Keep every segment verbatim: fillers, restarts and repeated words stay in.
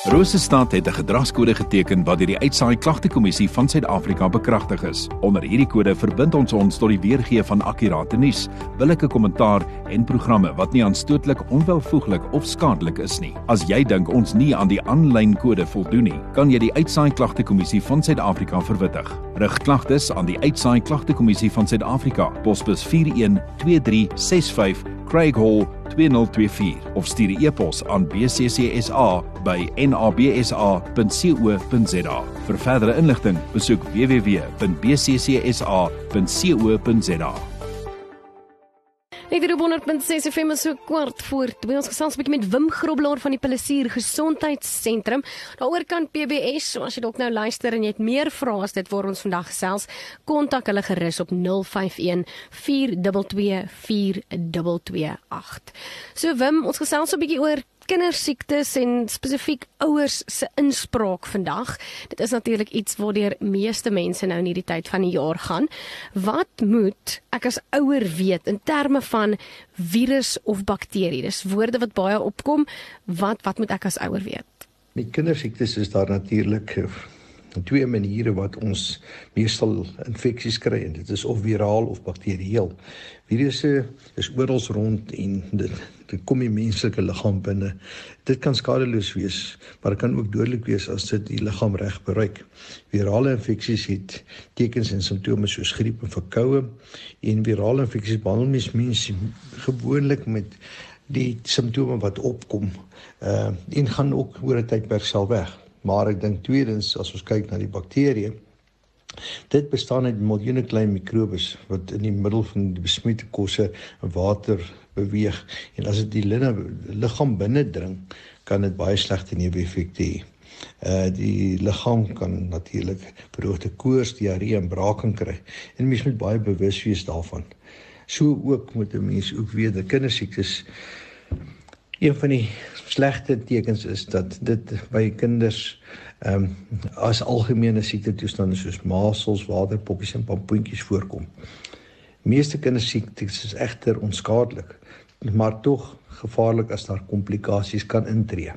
Rosestad het 'n gedragskode geteken wat deur die Uitsaai Klagtekommissie van Suid-Afrika bekragtig is. Onder hierdie kode verbind ons ons tot die weergee van akkurate nuus, billike kommentaar en programme wat nie aanstootlik, onwelvoeglik of skadelik is nie. As jy dink ons nie aan die aanlyn kode voldoen nie, kan jy die Uitsaai Klagtekommissie van Suid-Afrika verwittig. Rig klagtes aan die Uitsaai Klagtekommissie van Suid-Afrika, posbus vier een twee drie ses vyf, Craig Hall twee nul twee vier of stuur 'n e-pos aan b c c s a by n a b s a punt co punt z a. Vir verdere inligting, besoek w w w punt b c c s a punt co punt z a. Net hier op honderd punt ses F M is so kwart voor twee. Ons gesels 'n bietjie met Wim Grobelaar van die Palisier Gesondheidssentrum. Daaroor kan P B S, so as jy dalk nou luister en jy het meer vrae as dit waar ons vandag gesels, kontak hulle gerus op nul vyf een vier twee twee vier twee twee agt. So Wim, ons gesels so 'n bietjie oor kindersiektes en spesifiek ouers se inspraak vandag. Dit is natuurlik iets waardeur meeste mense nou in hierdie tyd van die jaar gaan. Wat moet ek as ouer weet in terme van virus of bakterie? Dis woorde wat baie opkom. Wat wat moet ek as ouer weet? Met kindersiektes is daar natuurlik twee maniere wat ons meestal infeksies kry, en dit is of viraal of bakterieel. Virusse is oral rond en dit, dit kom in die menslike liggaam binne. Dit kan skadeloos wees, maar dit kan ook dodelik wees as dit die liggaam reg bereik. Virale infeksies het tekens en simptome soos griep en verkoue, en virale infeksies behandel mens mense gewoonlik met die simptome wat opkom, uh, en gaan ook oor 'n tydperk sal weg. Maar ek dink tweedens, as ons kyk na die bakterieë, dit bestaan uit miljoene klein mikrobes wat in die middel van die besmette kosse en water beweeg. En as dit die liggaam binnendring, kan dit baie slegte neeweffekte hê. Uh, die liggaam kan natuurlik verhoogde koors, diarree en braking kry. En mens moet baie bewus wees daarvan. So ook moet 'n mens ook weet dat kindersiektes, een van die slegte tekens is dat dit by kinders um, as algemene siektetoestande soos masels, waterpoppies en pampoentjies voorkom. Meeste kindersiektes is egter onskadelik, maar tog gevaarlik as daar komplikasies kan intree.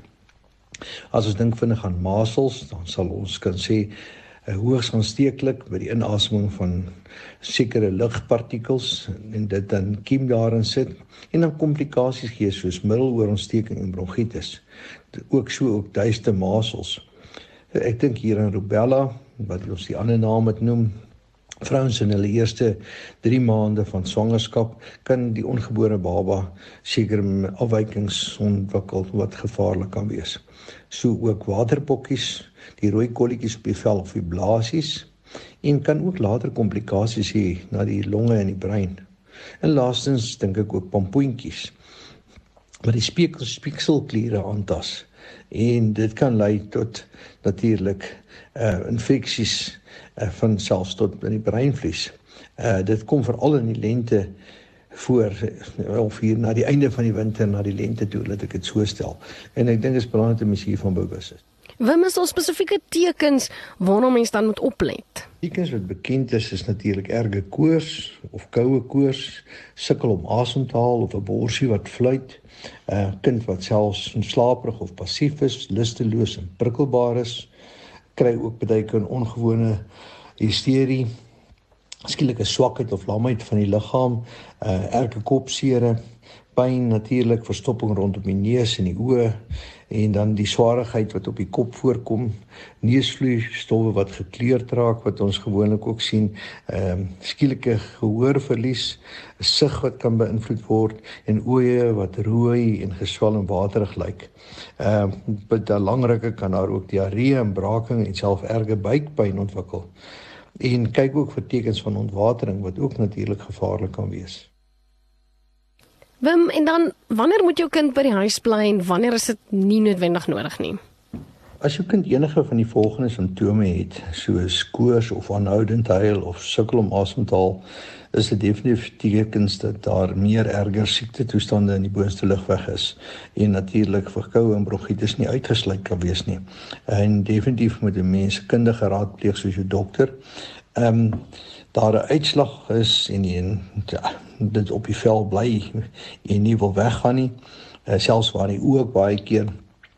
As ons dink vinnig aan masels, dan sal ons kan sê hoogs aansteeklik by die inaseming van sekere lugpartikels, en dit dan kiem daarin sit, en dan komplikasies gee soos middeloorontsteking en bronchitis. Ook so ook duiste masels. Ek dink hier aan rubella, wat ons die ander naam het noem. Vrouens in hulle eerste drie maande van swangerskap kan die ongebore baba sekere afwykings ontwikkel wat gevaarlik kan wees. So ook waterpokkies, die rooi kolletjies op die vel of die blaasies, en kan ook later komplikasies hê na die longe en die brein. En laastens dink ek ook pampoentjies, wat die speeksel, speekselkliere aantas, en dit kan lei tot natuurlik uh, infeksies uh, van selfs tot in die breinvlies. Uh, dit kom veral in die lente voor, of hier na die einde van die winter, na die lente toe, laat ek het so stel. En ek dink dit is belangrik dat mens hiervan bewus is. Wim, is daar spesifieke tekens waarna mens dan moet oplet? Tekens wat bekend is, is natuurlik erge koors of koue koors, sukkel om asem te haal of 'n borsie wat fluit, 'n uh, kind wat selfs slaperig of passief is, lusteloos en prikkelbaar is, kry ook baie keer 'n ongewone hysterie, skielike swakheid of lamheid van die liggaam, uh, erge kopsere, pyn natuurlik, verstopping rondom die neus en die oë, en dan die swaarigheid wat op die kop voorkom, neusvloeistowwe wat gekleurd raak, wat ons gewoonlik ook sien, um, skielike gehoorverlies, sig wat kan beïnvloed word, en oë wat rooi en geswel en waterig lyk. Um, By langrukke kan daar ook diarree en braking en self erge buikpyn ontwikkel. En kyk ook vir tekens van ontwatering, wat ook natuurlik gevaarlik kan wees. Wim, en dan, wanneer moet jou kind by die huis bly en wanneer is dit nie noodwendig nodig nie? As jou kind enige van die volgende simptome het, soos koors of aanhoudend huil of sukkel om asem te haal, is dit definitief tekens dat daar meer erger siektetoestande in die boonste lugweg is, en natuurlik verkoue en bronchitis nie uitgesluit kan wees nie. En definitief moet 'n mens kundige raadpleeg soos jou dokter. Ehm um, daar 'n uitslag is en, en ja, dit op die vel bly en nie wil weggaan nie, uh, selfs waar die oë baie keer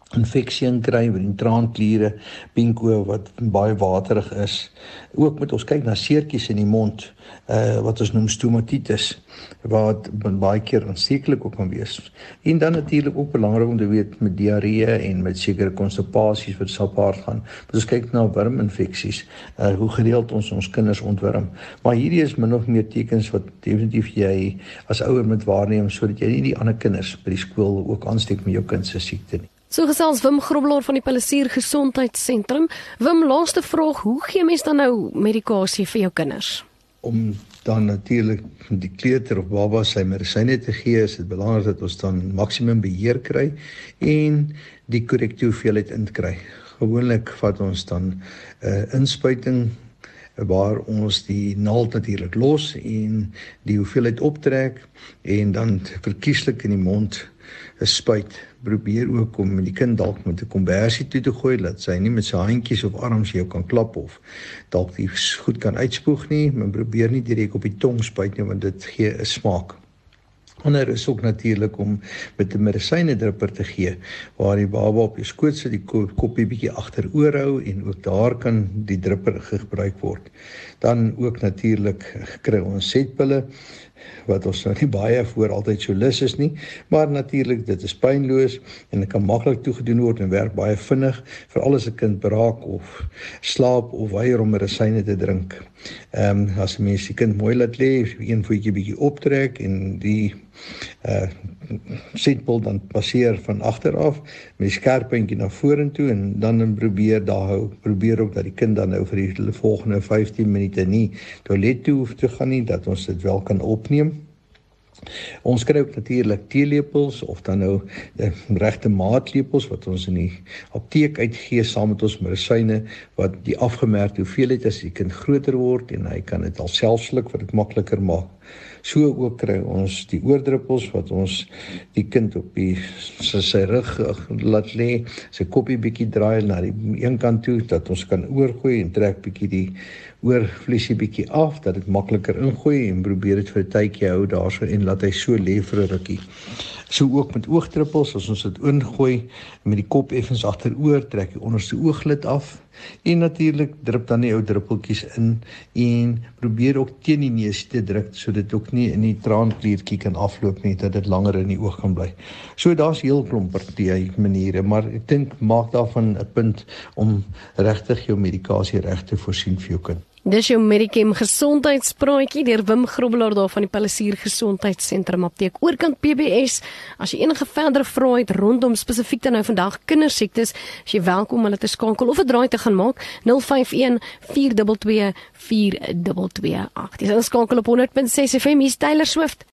infeksie in kry met die traankliere, pinko wat baie waterig is. Ook moet ons kyk na seertjies in die mond, uh, wat ons noem stomatitis, wat baie keer aansteeklik ook kan wees. En dan natuurlik ook belangrik om te weet met diarree en met sekere konstipasies wat gepaard gaan. Want ons kyk na worminfeksies, uh, hoe gereeld ons ons kinders ontwurm. Maar hierdie is min of meer tekens wat definitief jy as ouer moet waarneem, sodat jy nie die ander kinders by die skool ook aansteek met jou kind se siekte nie. So gesels Wim Grobelaar van die Palisier Gesondheidssentrum. Wim, laaste vraag, hoe gee mens dan nou medikasie vir jou kinders? Om dan natuurlik die kleuter of baba sy medisyne te gee, is dit belangrik dat ons dan maksimum beheer kry en die korrekte hoeveelheid inkry. Gewoonlik vat ons dan 'n uh, inspuiting waar ons die naald natuurlik los en die hoeveelheid optrek en dan verkieslik in die mond 'n spuit. Probeer ook om die kind dalk met 'n kombersie toe te gooi, dat sy nie met sy handjies of arms jou kan klap of dalk die goed kan uitspoeg nie, maar probeer nie direk op die tong spuit nie, want dit gee 'n smaak. Ander is ook natuurlik om met 'n medisyne dripper te gee, waar die baba op jou skoot sit, die koppie bietjie agteroor hou en ook daar kan die dripper gebruik word. Dan ook natuurlik kry ons setpille, wat ons nou nie baie voor altyd so lus is nie, maar natuurlik dit is pynloos en dit kan maklik toegedoen word en werk baie vinnig, veral as 'n kind beraak of slaap of weier om medisyne te drink. Ehm um, as 'n mens die kind mooi laat lê, een voetjie bietjie optrek en die uh setpil dan passeer van agter af met die skerp puntjie na vorentoe en dan probeer daar hou, probeer ook dat die kind dan nou vir die volgende vyftien minute nie toilet toe hoef te gaan nie, dat ons dit wel kan opneem. Ons kry ook natuurlik teelepels of dan nou die regte maatlepels wat ons in die apteek uitgee saam met ons medisyne wat die afgemerkte hoeveelheid as die kind groter word en hy kan dit alself sluk wat dit makliker maak. So ook kry ons die oordruppels wat ons die kind op die sy, sy rug laat lê, sy koppie bietjie draai na die een kant toe dat ons kan oorgooi en trek bietjie die oorvliesie bietjie af dat dit makliker ingooi en probeer dit vir 'n tydjie hou daarso en laat hy so lê vir 'n rukkie. So ook met oogdruppels, as ons dit ingooi met die kop effens agteroor, trek die onderste ooglid af en natuurlik drup dan die ou druppeltjies in en probeer ook teen die neus te druk sodat dit ook nie in die traankliertjie kan afloop nie, dat dit langer in die oog kan bly. So daar's heel klomp party maniere, maar ek dink maak daarvan 'n punt om regtig jou medikasie reg te voorsien vir jou kind. Dis jou Medichem gesondheidspraatjie deur Wim Grobelaar daar van die Palisier Gesondheidssentrum apteek oorkant P B S. As jy enige verdere vrae het rondom spesifiek dan nou vandag kindersiektes, as jy welkom om hulle te skakel of 'n draai te gaan maak, nul vyf een vier twee twee vier twee twee agt. Dis inskakel op honderd punt ses F M, hier's Taylor Swift.